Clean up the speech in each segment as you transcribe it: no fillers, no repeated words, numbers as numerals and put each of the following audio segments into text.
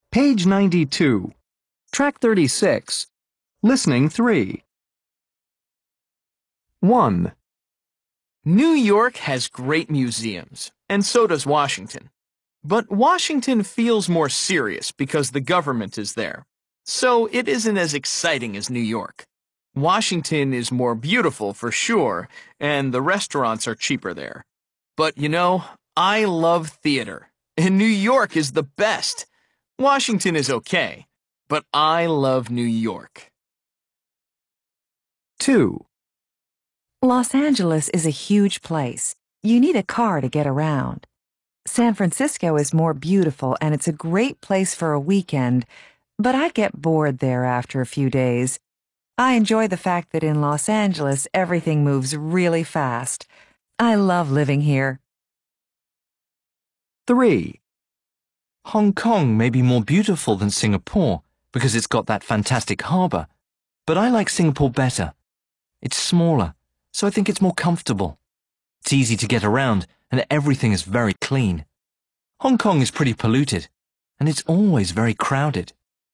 Page 92. Track 36. Listening 3. 1. New York has great museums, and so does Washington. But Washington feels more serious because the government is there. So it isn't as exciting as New York. Washington is more beautiful for sure, and the restaurants are cheaper there. But I love theater, and New York is the best. Washington is okay, but I love New York. 2. Los Angeles is a huge place. You need a car to get around. San Francisco is more beautiful and it's a great place for a weekend, but I get bored there after a few days. I enjoy the fact that in Los Angeles everything moves really fast. I love living here. 3. Hong Kong may be more beautiful than Singapore because it's got that fantastic harbour, but I like Singapore better. It's smaller, so I think it's more comfortable. It's easy to get around and everything is very clean. Hong Kong is pretty polluted and it's always very crowded.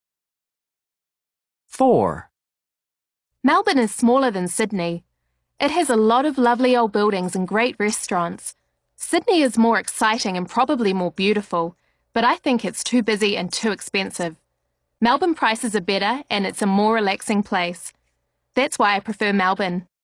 4. Melbourne is smaller than Sydney. It has a lot of lovely old buildings and great restaurants. Sydney is more exciting and probably more beautiful, but I think it's too busy and too expensive. Melbourne prices are better and it's a more relaxing place. That's why I prefer Melbourne.